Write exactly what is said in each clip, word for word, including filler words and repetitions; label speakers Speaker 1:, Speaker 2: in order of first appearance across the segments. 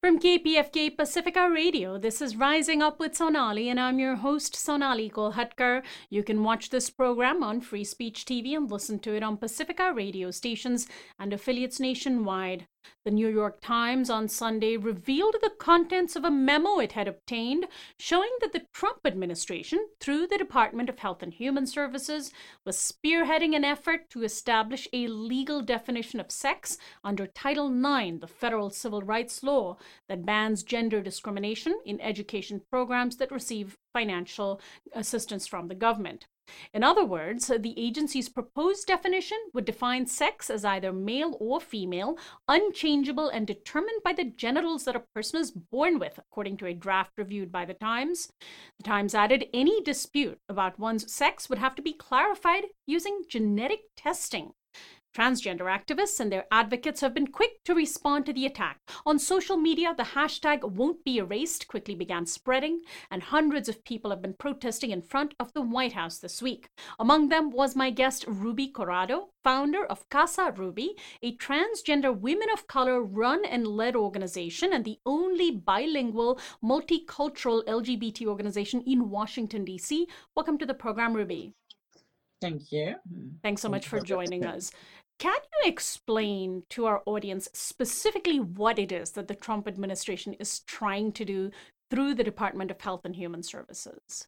Speaker 1: From K P F K Pacifica Radio, this is Rising Up with Sonali, and I'm your host, Sonali Kolhatkar. You can watch this program on Free Speech T V and listen to it on Pacifica radio stations and affiliates nationwide. The New York Times on Sunday revealed the contents of a memo it had obtained showing that the Trump administration, through the Department of Health and Human Services, was spearheading an effort to establish a legal definition of sex under Title nine, the federal civil rights law that bans gender discrimination in education programs that receive financial assistance from the government. In other words, the agency's proposed definition would define sex as either male or female, unchangeable and determined by the genitals that a person is born with, according to a draft reviewed by the Times. The Times added any dispute about one's sex would have to be clarified using genetic testing. Transgender activists and their advocates have been quick to respond to the attack. On social media, the hashtag won't be erased quickly began spreading, and hundreds of people have been protesting in front of the White House this week. Among them was my guest Ruby Corrado, founder of Casa Ruby, a transgender women of color run and led organization and the only bilingual, multicultural L G B T organization in Washington, D C. Welcome to the program, Ruby.
Speaker 2: Thank you.
Speaker 1: Thanks so much for joining us. Can you explain to our audience specifically what it is that the Trump administration is trying to do through the Department of Health and Human Services?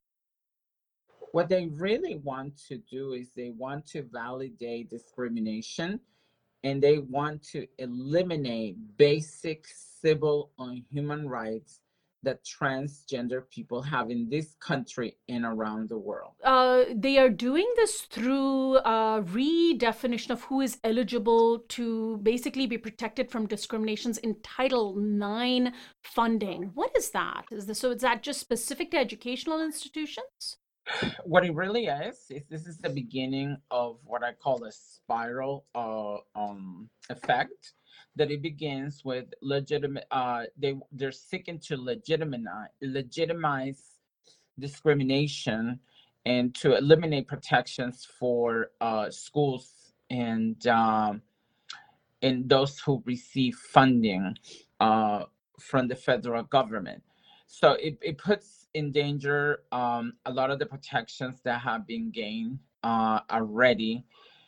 Speaker 2: What they really want to do is they want to validate discrimination, and they want to eliminate basic civil and human rights that transgender people have in this country and around the world.
Speaker 1: Uh, they are doing this through a redefinition of who is eligible to basically be protected from discriminations in Title nine funding. What is that? Is this, so is that just specific to educational institutions?
Speaker 2: What it really is, is this is the beginning of what I call a spiral uh, um, effect. That it begins with legitimate, uh, they, they're seeking to legitimize, legitimize discrimination and to eliminate protections for uh, schools and, um, and those who receive funding uh, from the federal government. So it, it puts in danger um, a lot of the protections that have been gained uh, already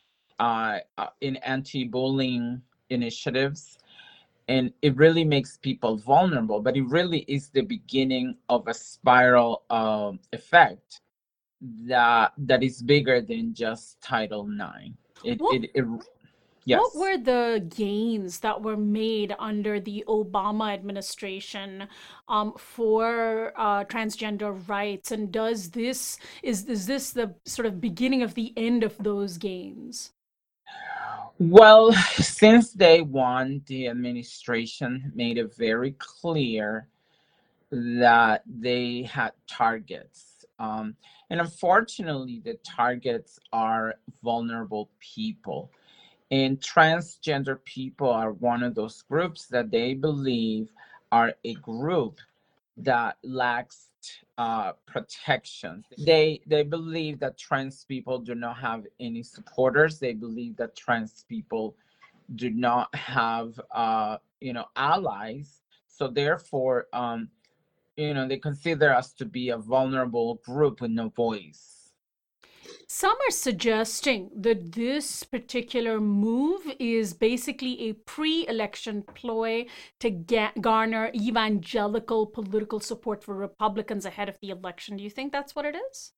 Speaker 2: uh, uh, in anti-bullying initiatives, and it really makes people vulnerable, but it really is the beginning of a spiral uh, effect that that is bigger than just Title nine. It,
Speaker 1: What,
Speaker 2: it, it yes.
Speaker 1: What were the gains that were made under the Obama administration um, for uh, transgender rights, and does this is is this the sort of beginning of the end of those gains?
Speaker 2: Well, since day one, the administration made it very clear that they had targets. Um, and unfortunately, the targets are vulnerable people. And transgender people are one of those groups that they believe are a group that lacks uh, protections. They they believe that trans people do not have any supporters. They believe that trans people do not have uh, you know allies. So therefore, um, you know they consider us to be a vulnerable group with no voice.
Speaker 1: Some are suggesting that this particular move is basically a pre-election ploy to get, garner evangelical political support for Republicans ahead of the election. Do you think that's what it is?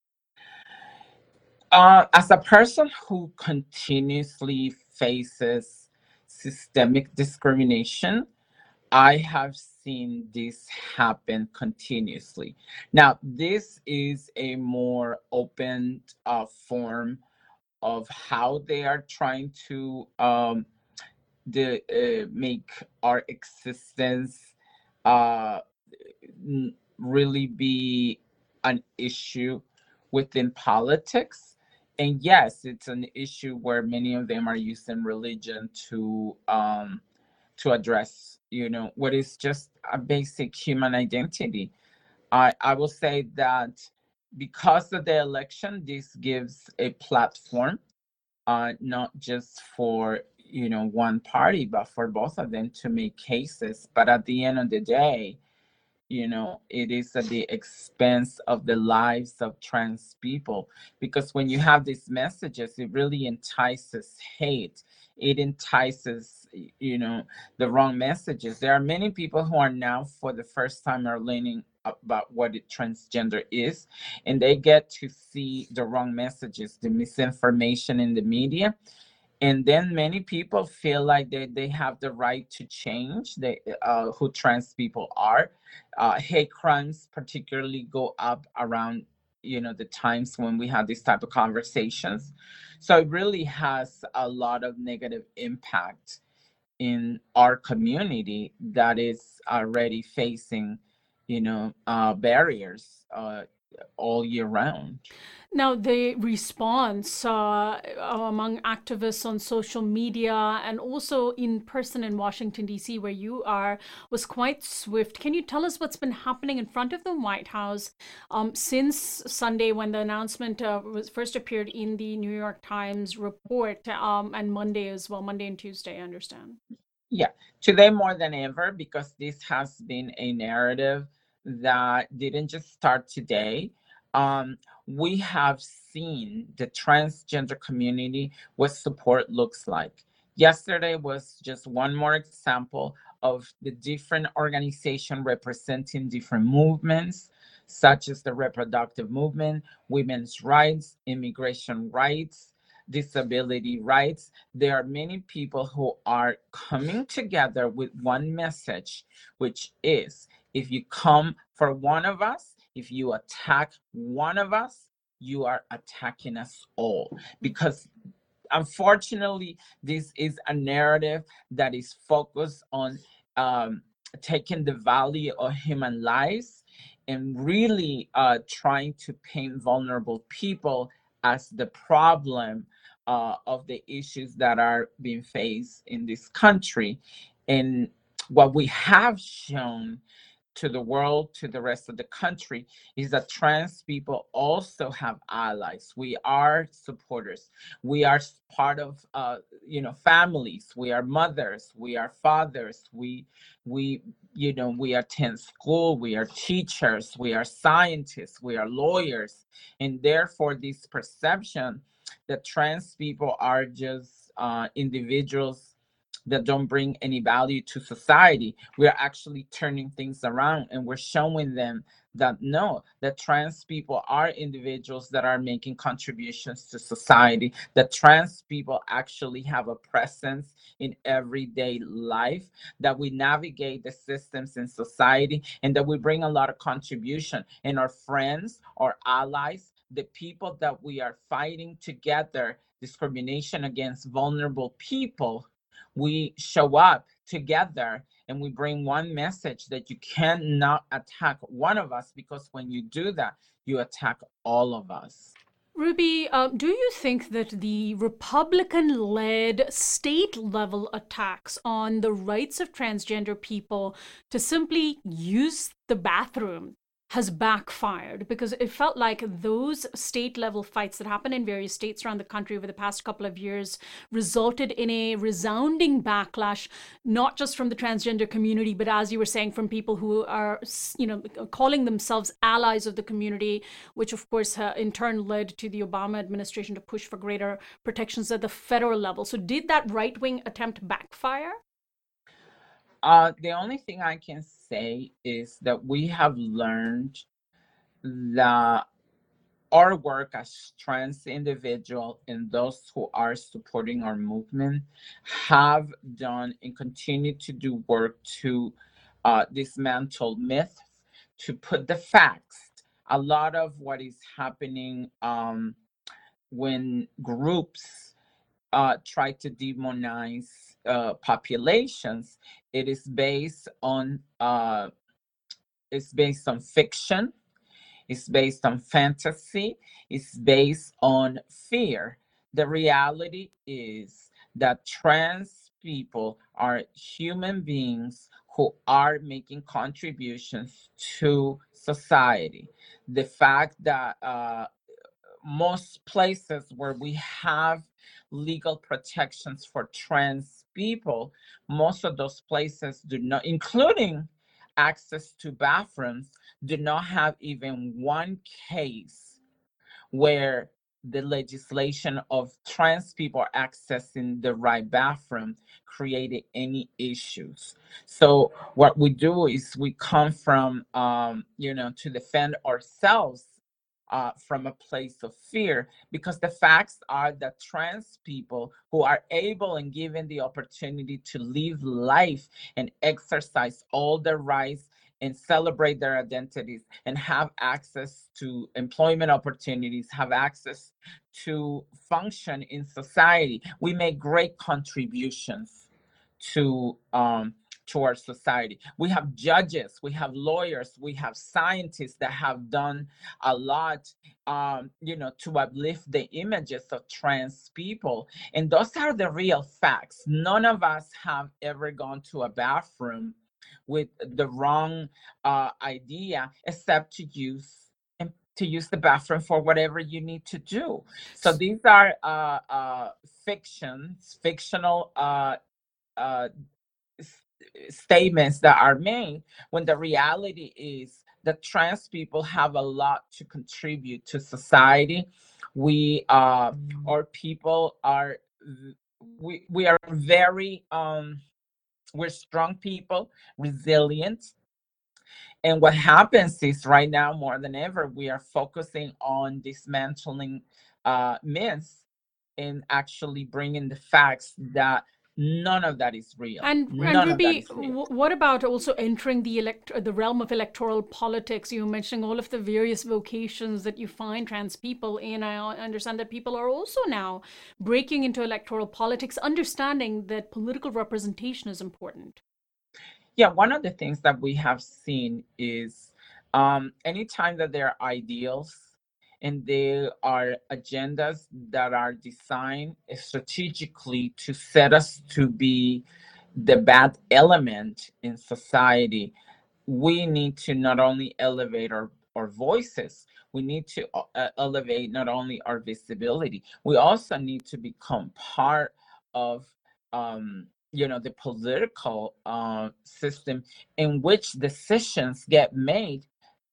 Speaker 2: Uh, as a person who continuously faces systemic discrimination, I have seen this happen continuously. Now, this is a more open uh, form of how they are trying to um, the, uh, make our existence uh, n- really be an issue within politics. And yes, it's an issue where many of them are using religion to um, to address, you know, what is just a basic human identity. I, I will say that because of the election, this gives a platform, uh, not just for, you know, one party, but for both of them to make cases. But at the end of the day, you know, it is at the expense of the lives of trans people, because when you have these messages, it really entices hate. It entices, you know, the wrong messages. There are many people who are now for the first time are learning about what it transgender is, and they get to see the wrong messages, the misinformation in the media. And then many people feel like they, they have the right to change they, uh, who trans people are. Uh, hate crimes particularly go up around, you know, the times when we have these type of conversations. So it really has a lot of negative impact in our community that is already facing, you know, uh, barriers uh, all year round.
Speaker 1: Now, the response uh, among activists on social media and also in person in Washington, D C, where you are, was quite swift. Can you tell us what's been happening in front of the White House um, since Sunday, when the announcement uh, was first appeared in the New York Times report, um, and Monday as well, Monday and Tuesday, I understand?
Speaker 2: Yeah, today more than ever, because this has been a narrative that didn't just start today. Um, we have seen the transgender community, what support looks like. Yesterday was just one more example of the different organization representing different movements, such as the reproductive movement, women's rights, immigration rights, disability rights. There are many people who are coming together with one message, which is, if you come for one of us, if you attack one of us, you are attacking us all. Because unfortunately, this is a narrative that is focused on um, taking the value of human lives and really uh, trying to paint vulnerable people as the problem uh, of the issues that are being faced in this country. And what we have shown to the world, to the rest of the country, is that trans people also have allies. We are supporters. We are part of, uh, you know, families. We are mothers. We are fathers. We, we, you know, we attend school. We are teachers. We are scientists. We are lawyers. And therefore, this perception that trans people are just uh, individuals that don't bring any value to society, we're actually turning things around, and we're showing them that no, that trans people are individuals that are making contributions to society, that trans people actually have a presence in everyday life, that we navigate the systems in society, and that we bring a lot of contribution. And our friends, our allies, the people that we are fighting together, discrimination against vulnerable people, we show up together and we bring one message, that you cannot attack one of us, because when you do that, you attack all of us.
Speaker 1: Ruby, uh, do you think that the Republican led state level attacks on the rights of transgender people to simply use the bathroom has backfired? Because it felt like those state level fights that happened in various states around the country over the past couple of years resulted in a resounding backlash, not just from the transgender community, but as you were saying, from people who are, you know, calling themselves allies of the community, which of course uh, in turn led to the Obama administration to push for greater protections at the federal level. So did that right wing attempt backfire?
Speaker 2: Uh, the only thing I can say is that we have learned that our work as trans individual and those who are supporting our movement have done and continue to do work to uh, dismantle myths, to put the facts. A lot of what is happening um, when groups uh, try to demonize uh, populations, it is based on uh, it's based on fiction, it's based on fantasy, it's based on fear. The reality is that trans people are human beings who are making contributions to society. The fact that uh, most places where we have legal protections for trans people, most of those places do not, including access to bathrooms, do not have even one case where the legislation of trans people accessing the right bathroom created any issues. So what we do is we come from, um, you know, to defend ourselves uh, from a place of fear, because the facts are that trans people who are able and given the opportunity to live life and exercise all their rights and celebrate their identities and have access to employment opportunities, have access to function in society. We make great contributions to um, to our society. We have judges, we have lawyers, we have scientists that have done a lot, um, you know, to uplift the images of trans people, and those are the real facts. None of us have ever gone to a bathroom with the wrong uh, idea, except to use and to use the bathroom for whatever you need to do. So these are uh, uh, fictions, fictional uh, uh, statements that are made, when the reality is that trans people have a lot to contribute to society. We uh, our people are we we are very um we're strong people, resilient. And what happens is right now, more than ever, we are focusing on dismantling uh, myths and actually bringing the facts that none of that is real.
Speaker 1: And and
Speaker 2: None of that
Speaker 1: Ruby,
Speaker 2: is real.
Speaker 1: w- what about also entering the elect the realm of electoral politics? You were mentioning all of the various vocations that you find trans people in. I understand that people are also now breaking into electoral politics, understanding that political representation is important.
Speaker 2: Yeah, one of the things that we have seen is um, anytime that there are ideals and there are agendas that are designed strategically to set us to be the bad element in society, we need to not only elevate our, our voices, we need to uh, uh, elevate not only our visibility, we also need to become part of um, you know, the political uh, system in which decisions get made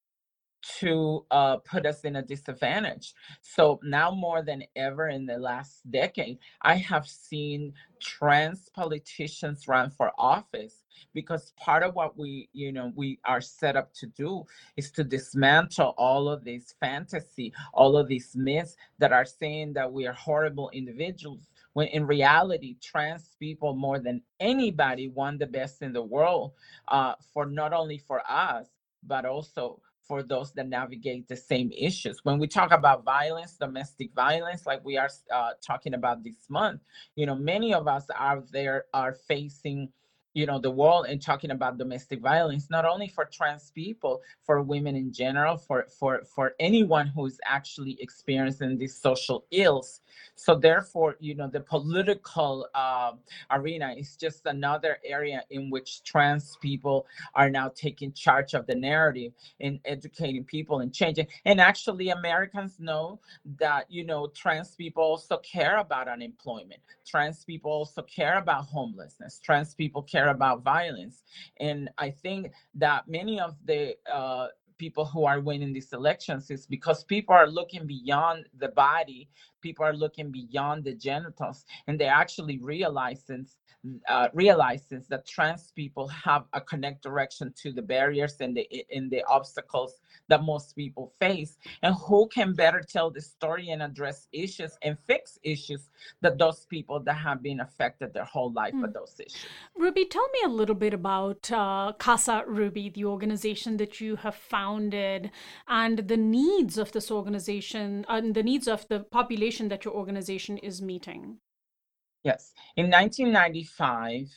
Speaker 2: to uh, put us in a disadvantage. So now more than ever in the last decade, I have seen trans politicians run for office, because part of what we, you know, we are set up to do is to dismantle all of this fantasy, all of these myths that are saying that we are horrible individuals, when in reality, trans people more than anybody want the best in the world, uh, for not only for us, but also for those that navigate the same issues. When we talk about violence, domestic violence, like we are uh, talking about this month, you know, many of us out there are facing, you know, the wall and talking about domestic violence, not only for trans people, for women in general, for for for anyone who's actually experiencing these social ills. So therefore, you know, the political uh, arena is just another area in which trans people are now taking charge of the narrative in educating people and changing. And actually, Americans know that, you know, trans people also care about unemployment. Trans people also care about homelessness. Trans people care about violence. And I think that many of the uh, people who are winning these elections is because people are looking beyond the body, people are looking beyond the genitals, and they're actually realizing uh, realizes that trans people have a connect direction to the barriers and the and the obstacles that most people face, and who can better tell the story and address issues and fix issues that those people that have been affected their whole life by those issues.
Speaker 1: Ruby, tell me a little bit about uh, Casa Ruby, the organization that you have founded, and the needs of this organization and the needs of the population that your organization is meeting.
Speaker 2: Yes. In nineteen ninety-five,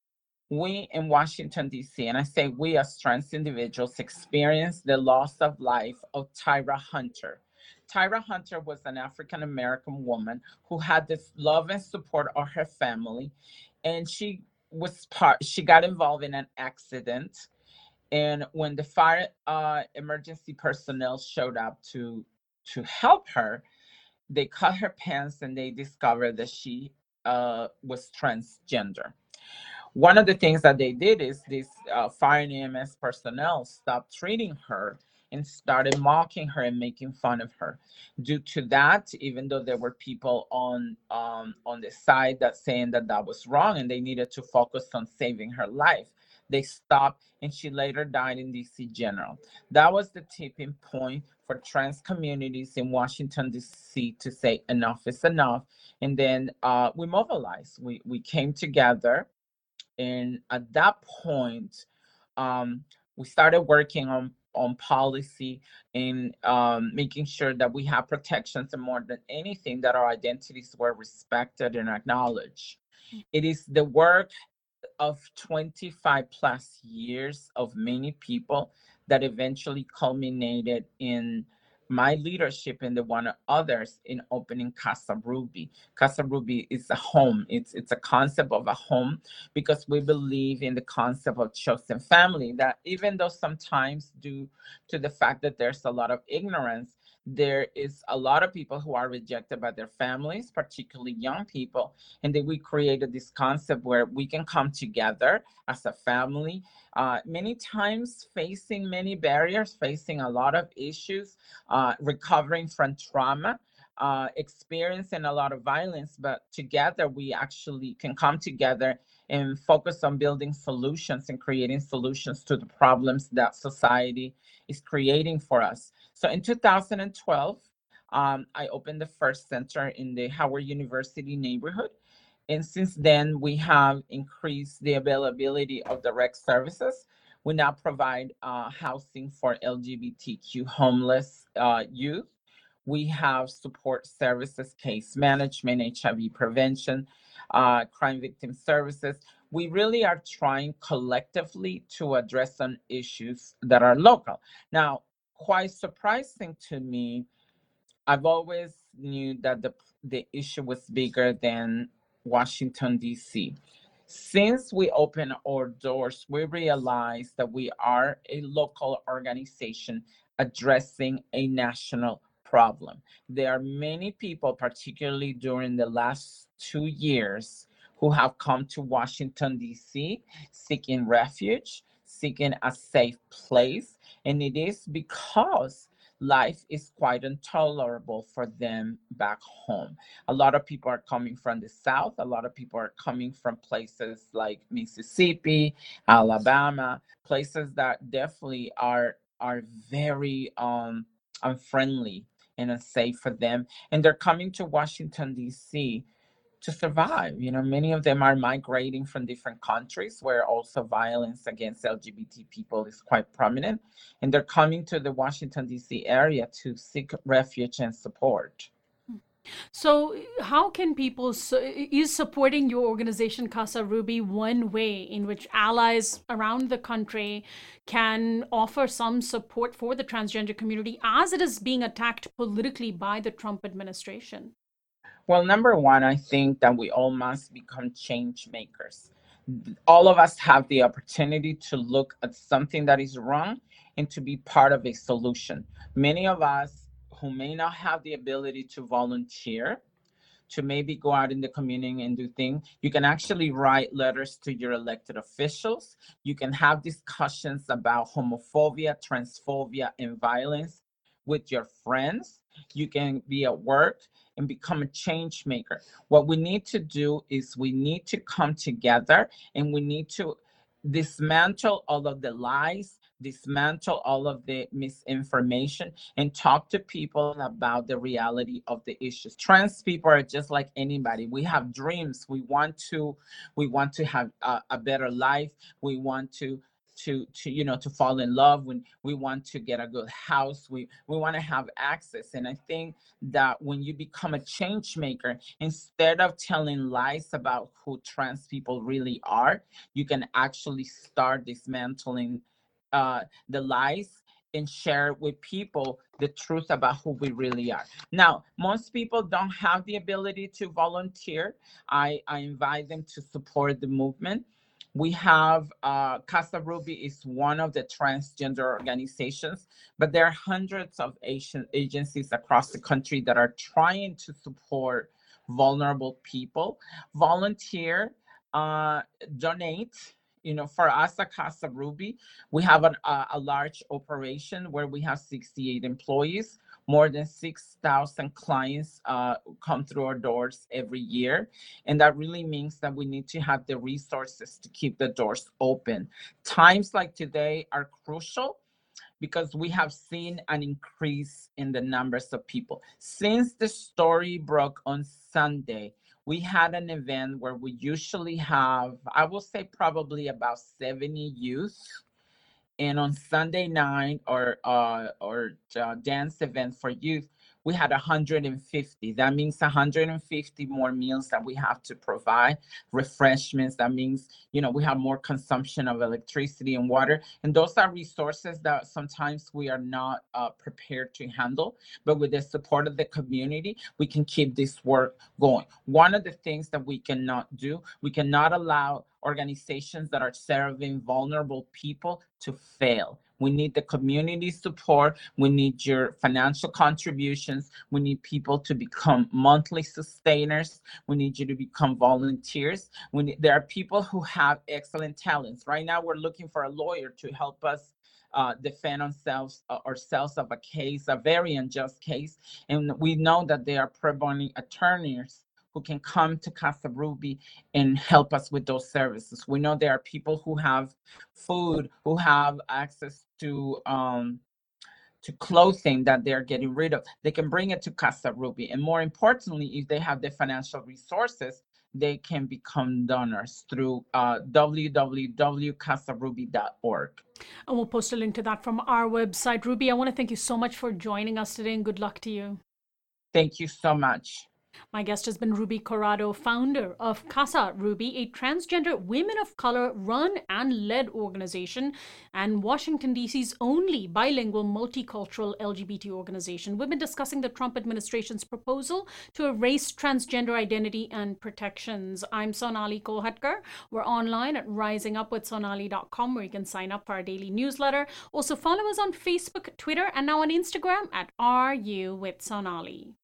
Speaker 2: we in Washington, D C, and I say we as trans individuals, experienced the loss of life of Tyra Hunter. Tyra Hunter was an African American woman who had this love and support of her family, and she was part. She got involved in an accident, and when the fire uh, emergency personnel showed up to to help her, they cut her pants and they discovered that she uh, was transgender. One of the things that they did is this uh, fire and E M S personnel stopped treating her and started mocking her and making fun of her. Due to that, even though there were people on um, on the side that saying that that was wrong and they needed to focus on saving her life, they stopped, and she later died in D C General. That was the tipping point for trans communities in Washington D C to say enough is enough, and then uh, we mobilized. We we came together, and at that point, um, we started working on on policy and um, making sure that we have protections, and more than anything, that our identities were respected and acknowledged. It is the work of twenty-five plus years of many people that eventually culminated in my leadership and the one of others in opening Casa Ruby. Casa Ruby is a home. It's it's a concept of a home because we believe in the concept of chosen family, that even though sometimes due to the fact that there's a lot of ignorance, there is a lot of people who are rejected by their families, particularly young people. And then we created this concept where we can come together as a family, uh, many times facing many barriers, facing a lot of issues, uh, recovering from trauma, uh, experiencing a lot of violence, but together we actually can come together and focus on building solutions and creating solutions to the problems that society is creating for us. So in two thousand twelve, um, I opened the first center in the Howard University neighborhood. And since then, we have increased the availability of direct services. We now provide uh, housing for L G B T Q homeless uh, youth. We have support services, case management, H I V prevention, uh, crime victim services. We really are trying collectively to address some issues that are local. Now, quite surprising to me, I've always knew that the the issue was bigger than Washington D C. Since we opened our doors, we realized that we are a local organization addressing a national problem. There are many people, particularly during the last two years, who have come to Washington D C seeking refuge, seeking a safe place, and it is because life is quite intolerable for them back home. A lot of people are coming from the South. A lot of people are coming from places like Mississippi, Alabama, places that definitely are are very um, unfriendly and unsafe for them. And they're coming to Washington, D C to survive. You know, many of them are migrating from different countries where also violence against L G B T people is quite prominent. And they're coming to the Washington, D C area to seek refuge and support.
Speaker 1: So, how can people, so, is supporting your organization, Casa Ruby, one way in which allies around the country can offer some support for the transgender community as it is being attacked politically by the Trump administration?
Speaker 2: Well, number one, I think that we all must become change makers. All of us have the opportunity to look at something that is wrong and to be part of a solution. Many of us who may not have the ability to volunteer, to maybe go out in the community and do things, you can actually write letters to your elected officials. You can have discussions about homophobia, transphobia, and violence with your friends. You can be at work and become a change maker. What we need to do is we need to come together and we need to dismantle all of the lies, dismantle all of the misinformation, and talk to people about the reality of the issues. Trans people are just like anybody. We have dreams. We want to, we want to have a, a better life. We want to to to you know to fall in love. When we want to get a good house, we we want to have access. And I think that when you become a change maker, instead of telling lies about who trans people really are, you can actually start dismantling uh, the lies and share with people the truth about who we really are. Now, most people don't have the ability to volunteer. I, I invite them to support the movement. We have uh, Casa Ruby is one of the transgender organizations, but there are hundreds of Asian agencies across the country that are trying to support vulnerable people. Volunteer, uh, donate. You know, for us at Casa Ruby, we have an, a, a large operation where we have sixty-eight employees. More than six thousand clients uh, come through our doors every year. And that really means that we need to have the resources to keep the doors open. Times like today are crucial because we have seen an increase in the numbers of people. Since the story broke on Sunday, we had an event where we usually have, I will say, probably about seventy youth. And on Sunday night, or uh, or uh, dance event for youth, we had one hundred fifty. That means one hundred fifty more meals that we have to provide, refreshments. That means, you know, we have more consumption of electricity and water. And those are resources that sometimes we are not uh, prepared to handle. But with the support of the community, we can keep this work going. One of the things that we cannot do, we cannot allow organizations that are serving vulnerable people to fail. We need the community support. We need your financial contributions. We need people to become monthly sustainers. We need you to become volunteers. We need, there are people who have excellent talents. Right now, we're looking for a lawyer to help us uh, defend ourselves, uh, ourselves of a case, a very unjust case. And we know that there are pro bono attorneys who can come to Casa Ruby and help us with those services. We know there are people who have food, who have access to um, to clothing that they're getting rid of. They can bring it to Casa Ruby. And more importantly, if they have the financial resources, they can become donors through uh, w w w dot casa ruby dot org.
Speaker 1: And we'll post a link to that from our website. Ruby, I want to thank you so much for joining us today, and good luck to you.
Speaker 2: Thank you so much.
Speaker 1: My guest has been Ruby Corrado, founder of Casa Ruby, a transgender women of color run and led organization, and Washington, D C's only bilingual multicultural L G B T organization. We've been discussing the Trump administration's proposal to erase transgender identity and protections. I'm Sonali Kolhatkar. We're online at rising up with sonali dot com, where you can sign up for our daily newsletter. Also follow us on Facebook, Twitter, and now on Instagram at Are You with Sonali.